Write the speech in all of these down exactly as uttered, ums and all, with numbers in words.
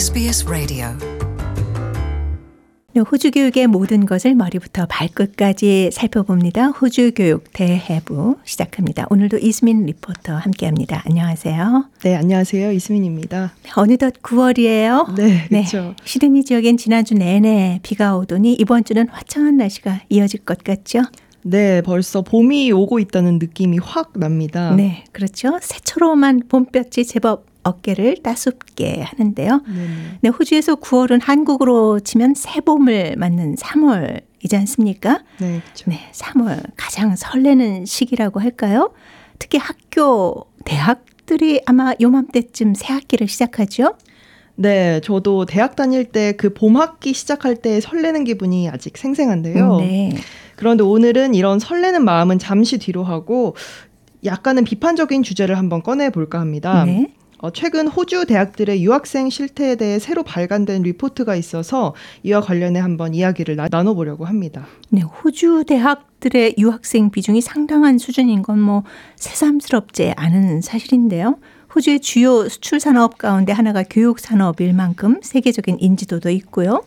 에스비에스 라디오. 호주 교육의 모든 것을 머리부터 발끝까지 살펴봅니다. 호주 교육 대해부 시작합니다. 오늘도 이수민 리포터 함께합니다. 안녕하세요. 네, 안녕하세요. 이수민입니다. 어느덧 구월이에요. 네, 그렇죠. 네, 시드니 지역엔 지난주 내내 비가 오더니 이번 주는 화창한 날씨가 이어질 것 같죠? 네, 벌써 봄이 오고 있다는 느낌이 확 납니다. 네, 그렇죠. 새초롬한 봄볕이 제법 어깨를 따숩게 하는데요. 네네. 네, 호주에서 구월은 한국으로 치면 새봄을 맞는 삼월이지 않습니까? 네, 그렇죠. 네, 삼월 가장 설레는 시기라고 할까요? 특히 학교, 대학들이 아마 요맘때쯤 새 학기를 시작하죠. 네, 저도 대학 다닐 때 그 봄학기 시작할 때 설레는 기분이 아직 생생한데요. 네. 그런데 오늘은 이런 설레는 마음은 잠시 뒤로 하고 약간은 비판적인 주제를 한번 꺼내볼까 합니다. 네. 어, 최근 호주 대학들의 유학생 실태에 대해 새로 발간된 리포트가 있어서 이와 관련해 한번 이야기를 나, 나눠보려고 합니다. 네, 호주 대학들의 유학생 비중이 상당한 수준인 건 뭐 새삼스럽지 않은 사실인데요. 호주의 주요 수출 산업 가운데 하나가 교육 산업일 만큼 세계적인 인지도도 있고요.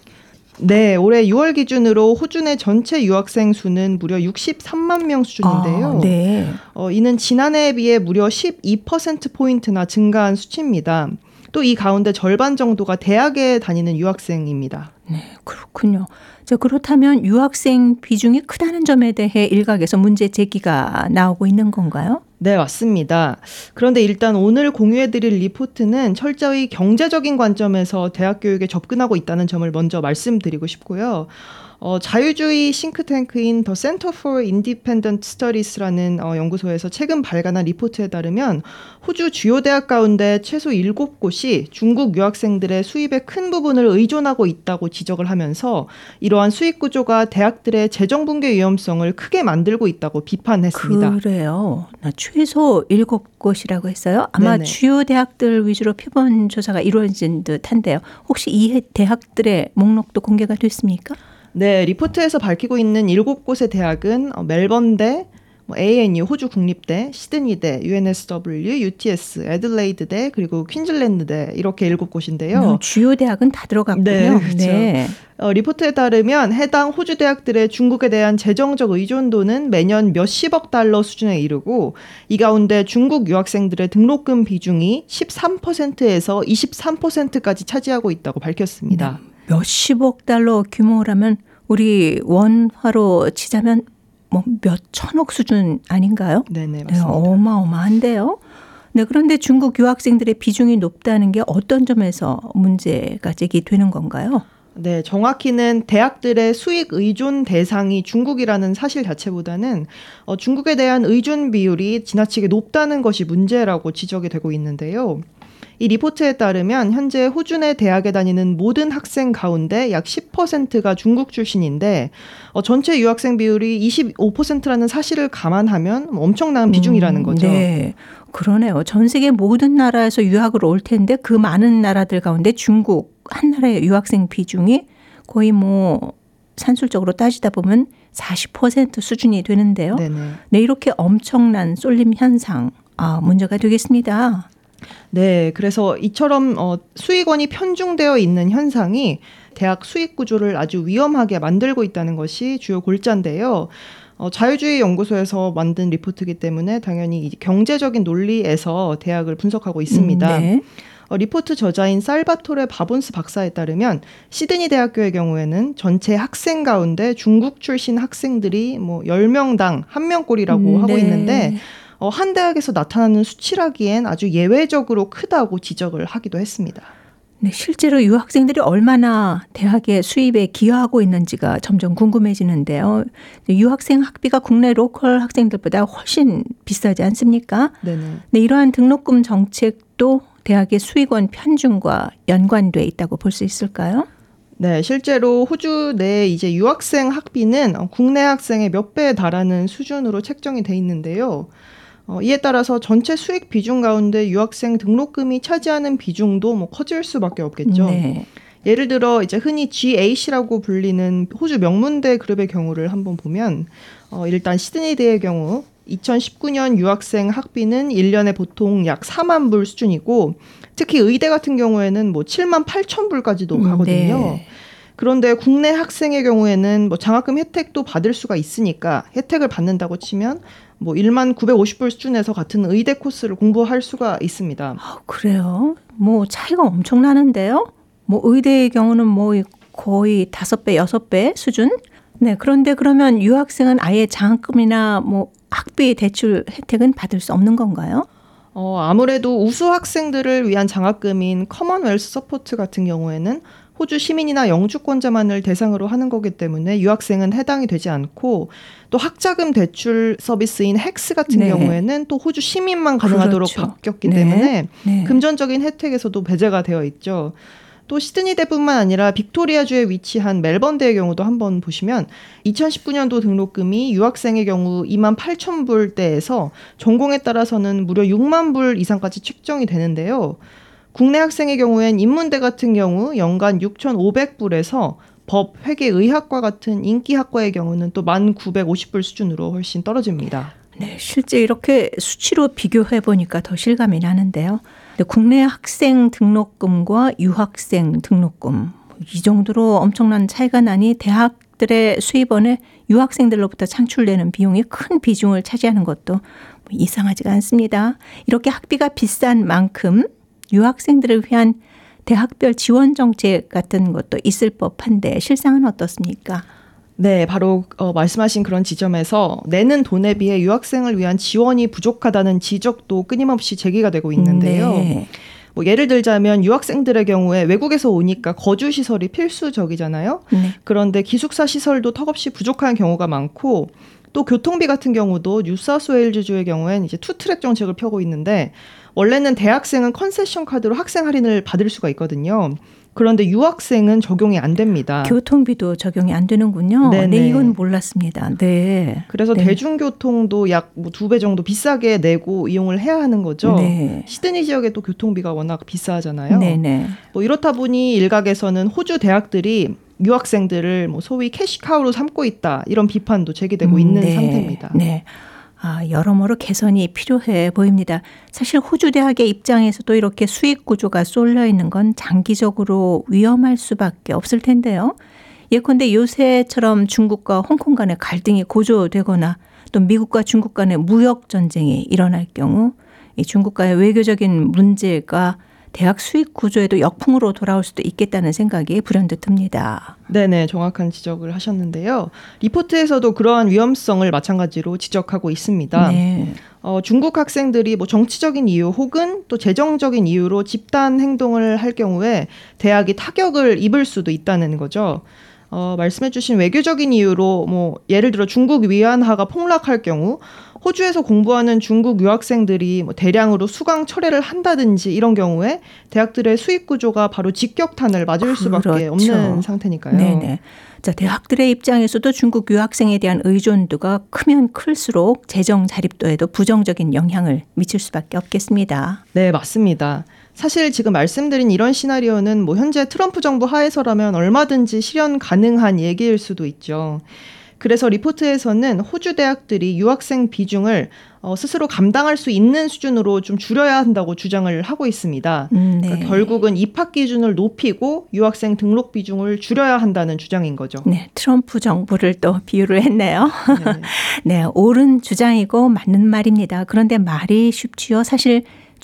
네, 올해 유월 기준으로 호주 내 전체 유학생 수는 무려 육십삼만 명 수준인데요. 아, 네. 어, 이는 지난해에 비해 무려 십이 퍼센트포인트나 증가한 수치입니다. 또 이 가운데 절반 정도가 대학에 다니는 유학생입니다. 네, 그렇군요. 자, 그렇다면 유학생 비중이 크다는 점에 대해 일각에서 문제 제기가 나오고 있는 건가요? 네, 맞습니다. 그런데 일단 오늘 공유해드릴 리포트는 철저히 경제적인 관점에서 대학 교육에 접근하고 있다는 점을 먼저 말씀드리고 싶고요. 어, 자유주의 싱크탱크인 The Center for Independent Studies라는 어, 연구소에서 최근 발간한 리포트에 따르면 호주 주요 대학 가운데 최소 일곱 곳이 중국 유학생들의 수입의 큰 부분을 의존하고 있다고 지적을 하면서 이러한 수입 구조가 대학들의 재정 붕괴 위험성을 크게 만들고 있다고 비판했습니다. 그래요. 나 최소 일곱 곳이라고 했어요. 아마 네네. 주요 대학들 위주로 표본 조사가 이루어진 듯한데요. 혹시 이 대학들의 목록도 공개가 됐습니까? 네, 리포트에서 밝히고 있는 일곱 곳의 대학은 멜번대, 뭐 에이엔유, 호주 국립대, 시드니대, 유엔에스더블유, 유티에스, 애들레이드대, 그리고 퀸즐랜드대 이렇게 일곱 곳인데요. 음, 주요 대학은 다 들어갔군요. 네, 그렇죠. 네. 어, 리포트에 따르면 해당 호주 대학들의 중국에 대한 재정적 의존도는 매년 몇십억 달러 수준에 이르고 이 가운데 중국 유학생들의 등록금 비중이 십삼 퍼센트에서 이십삼 퍼센트까지 차지하고 있다고 밝혔습니다. 네. 몇십억 달러 규모라면 우리 원화로 치자면 뭐 몇 천억 수준 아닌가요? 네네, 네, 맞습니다. 어마어마한데요. 네, 그런데 중국 유학생들의 비중이 높다는 게 어떤 점에서 문제가 제기되는 건가요? 네, 정확히는 대학들의 수익 의존 대상이 중국이라는 사실 자체보다는 어, 중국에 대한 의존 비율이 지나치게 높다는 것이 문제라고 지적이 되고 있는데요. 이 리포트에 따르면 현재 호주 내 대학에 다니는 모든 학생 가운데 약 십 퍼센트가 중국 출신인데 어, 전체 유학생 비율이 이십오 퍼센트라는 사실을 감안하면 엄청난 비중이라는 거죠. 음, 네, 그러네요. 전 세계 모든 나라에서 유학을 올 텐데 그 많은 나라들 가운데 중국 한 나라의 유학생 비중이 거의 뭐 산술적으로 따지다 보면 사십 퍼센트 수준이 되는데요. 네네. 네, 이렇게 엄청난 쏠림 현상, 아, 문제가 되겠습니다. 네, 그래서 이처럼 어, 수익원이 편중되어 있는 현상이 대학 수익 구조를 아주 위험하게 만들고 있다는 것이 주요 골자인데요. 어, 자유주의 연구소에서 만든 리포트이기 때문에 당연히 이 경제적인 논리에서 대학을 분석하고 있습니다. 음, 네. 어, 리포트 저자인 살바토레 바본스 박사에 따르면 시드니 대학교의 경우에는 전체 학생 가운데 중국 출신 학생들이 뭐 열 명당 한 명꼴이라고 음, 하고 네. 있는데 어, 한 대학에서 나타나는 수치라기엔 아주 예외적으로 크다고 지적을 하기도 했습니다. 네, 실제로 유학생들이 얼마나 대학의 수입에 기여하고 있는지가 점점 궁금해지는데요. 유학생 학비가 국내 로컬 학생들보다 훨씬 비싸지 않습니까? 네네. 네, 이러한 등록금 정책도 대학의 수익원 편중과 연관돼 있다고 볼 수 있을까요? 네, 실제로 호주 내 이제 유학생 학비는 국내 학생의 몇 배에 달하는 수준으로 책정이 돼 있는데요. 어, 이에 따라서 전체 수익 비중 가운데 유학생 등록금이 차지하는 비중도 뭐 커질 수밖에 없겠죠. 네. 예를 들어 이제 흔히 지에이씨라고 불리는 호주 명문대 그룹의 경우를 한번 보면 어, 일단 시드니대의 경우 이천십구 년 유학생 학비는 일 년에 보통 약 사만 불 수준이고 특히 의대 같은 경우에는 뭐 칠만 팔천 불까지도 가거든요. 네. 그런데 국내 학생의 경우에는 뭐 장학금 혜택도 받을 수가 있으니까 혜택을 받는다고 치면 뭐 일만 구백오십 불 수준에서 같은 의대 코스를 공부할 수가 있습니다. 아, 그래요? 뭐 차이가 엄청 나는데요? 뭐 의대의 경우는 뭐 거의 다섯 배, 여섯 배 수준? 네, 그런데 그러면 유학생은 아예 장학금이나 뭐 학비 대출 혜택은 받을 수 없는 건가요? 어, 아무래도 우수 학생들을 위한 장학금인 커먼웰스 서포트 같은 경우에는 호주 시민이나 영주권자만을 대상으로 하는 거기 때문에 유학생은 해당이 되지 않고 또 학자금 대출 서비스인 헥스 같은 네. 경우에는 또 호주 시민만 가능하도록 그렇죠. 바뀌었기 네. 때문에 네. 금전적인 혜택에서도 배제가 되어 있죠. 또 시드니대뿐만 아니라 빅토리아주에 위치한 멜번대의 경우도 한번 보시면 이천십구 년도 등록금이 유학생의 경우 이만 팔천 불대에서 전공에 따라서는 무려 육만 불 이상까지 책정이 되는데요. 국내 학생의 경우엔 인문대 같은 경우 연간 육천오백 불에서 법, 회계, 의학과 같은 인기학과의 경우는 또 만 구백오십 불 수준으로 훨씬 떨어집니다. 네, 실제 이렇게 수치로 비교해 보니까 더 실감이 나는데요. 근데 국내 학생 등록금과 유학생 등록금 이 정도로 엄청난 차이가 나니 대학들의 수입원에 유학생들로부터 창출되는 비용이 큰 비중을 차지하는 것도 이상하지가 않습니다. 이렇게 학비가 비싼 만큼 유학생들을 위한 대학별 지원 정책 같은 것도 있을 법한데 실상은 어떻습니까? 네, 바로 어, 말씀하신 그런 지점에서 내는 돈에 비해 유학생을 위한 지원이 부족하다는 지적도 끊임없이 제기가 되고 있는데요. 네. 뭐 예를 들자면 유학생들의 경우에 외국에서 오니까 거주시설이 필수적이잖아요. 네. 그런데 기숙사 시설도 턱없이 부족한 경우가 많고 또 교통비 같은 경우도 뉴사우스웨일즈주의 경우엔 이제 투트랙 정책을 펴고 있는데 원래는 대학생은 컨세션 카드로 학생 할인을 받을 수가 있거든요. 그런데 유학생은 적용이 안 됩니다. 교통비도 적용이 안 되는군요. 네네. 네, 이건 몰랐습니다. 네. 그래서 네. 대중교통도 약 두 배 정도 비싸게 내고 이용을 해야 하는 거죠. 네. 시드니 지역에 또 교통비가 워낙 비싸잖아요. 네네. 뭐 이렇다 보니 일각에서는 호주 대학들이 유학생들을 뭐 소위 캐시카우로 삼고 있다 이런 비판도 제기되고 음, 있는 네. 상태입니다. 네. 아, 여러모로 개선이 필요해 보입니다. 사실 호주 대학의 입장에서도 이렇게 수익 구조가 쏠려 있는 건 장기적으로 위험할 수밖에 없을 텐데요. 예컨대 요새처럼 중국과 홍콩 간의 갈등이 고조되거나 또 미국과 중국 간의 무역 전쟁이 일어날 경우 이 중국과의 외교적인 문제가 대학 수익 구조에도 역풍으로 돌아올 수도 있겠다는 생각이 불현듯 듭니다. 네네, 정확한 지적을 하셨는데요. 리포트에서도 그러한 위험성을 마찬가지로 지적하고 있습니다. 네. 어, 중국 학생들이 뭐 정치적인 이유 혹은 또 재정적인 이유로 집단 행동을 할 경우에 대학이 타격을 입을 수도 있다는 거죠. 어, 말씀해주신 외교적인 이유로 뭐 예를 들어 중국 위안화가 폭락할 경우 호주에서 공부하는 중국 유학생들이 뭐 대량으로 수강 철회를 한다든지 이런 경우에 대학들의 수익 구조가 바로 직격탄을 맞을 수밖에 그렇죠. 없는 상태니까요. 네네. 자, 대학들의 입장에서도 중국 유학생에 대한 의존도가 크면 클수록 재정 자립도에도 부정적인 영향을 미칠 수밖에 없겠습니다. 네, 맞습니다. 사실 지금 말씀드린 이런 시나리오는 뭐 현재 트럼프 정부 하에서라면 얼마든지 실현 가능한 얘기일 수도 있죠. 그래서 리포트에서는 호주 대학들이 유학생 비중을 어, 스스로 감당할 수 있는 수준으로 좀 줄여야 한다고 주장을 하고 있습니다. 음, 네. 그러니까 결국은 입학 기준을 높이고 유학생 등록 비중을 줄여야 한다는 주장인 거죠. 네, 트럼프 정부를 또 비유를 했네요. 네. 네, 옳은 주장이고 맞는 말입니다. 그런데 말이 쉽지요. 사실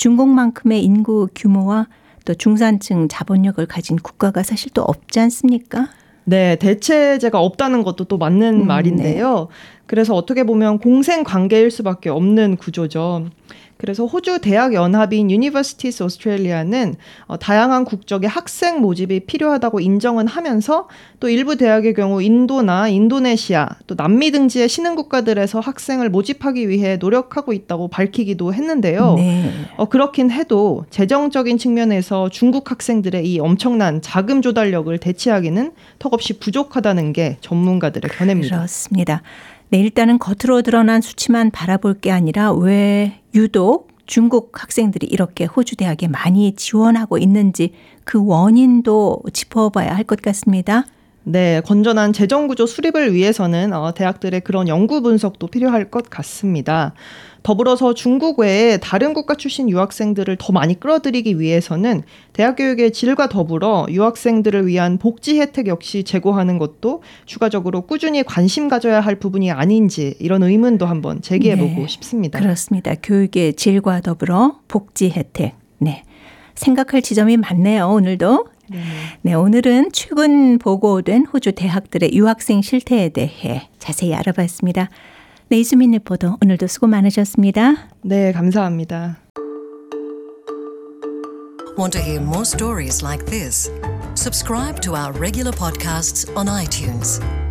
중국만큼의 인구 규모와 또 중산층 자본력을 가진 국가가 사실 또 없지 않습니까? 네, 대체제가 없다는 것도 또 맞는 음, 말인데요. 그래서 어떻게 보면 공생 관계일 수밖에 없는 구조죠. 그래서 호주 대학 연합인 Universities Australia는 어, 다양한 국적의 학생 모집이 필요하다고 인정은 하면서 또 일부 대학의 경우 인도나 인도네시아 또 남미 등지의 신흥 국가들에서 학생을 모집하기 위해 노력하고 있다고 밝히기도 했는데요. 네. 어, 그렇긴 해도 재정적인 측면에서 중국 학생들의 이 엄청난 자금 조달력을 대체하기는 턱없이 부족하다는 게 전문가들의 견해입니다. 그렇습니다. 네, 일단은 겉으로 드러난 수치만 바라볼 게 아니라 왜 유독 중국 학생들이 이렇게 호주 대학에 많이 지원하고 있는지 그 원인도 짚어봐야 할 것 같습니다. 네, 건전한 재정구조 수립을 위해서는 어, 대학들의 그런 연구 분석도 필요할 것 같습니다. 더불어서 중국 외에 다른 국가 출신 유학생들을 더 많이 끌어들이기 위해서는 대학 교육의 질과 더불어 유학생들을 위한 복지 혜택 역시 제고하는 것도 추가적으로 꾸준히 관심 가져야 할 부분이 아닌지 이런 의문도 한번 제기해보고 네, 싶습니다. 그렇습니다. 교육의 질과 더불어 복지 혜택. 네, 생각할 지점이 많네요. 오늘도. 네. 네, 오늘은 최근 보고된 호주 대학들의 유학생 실태에 대해 자세히 알아봤습니다. 네, 이수민 리포터 오늘도 수고 많으셨습니다. 네, 감사합니다. Want to hear more stories like this? Subscribe to our regular podcasts on iTunes.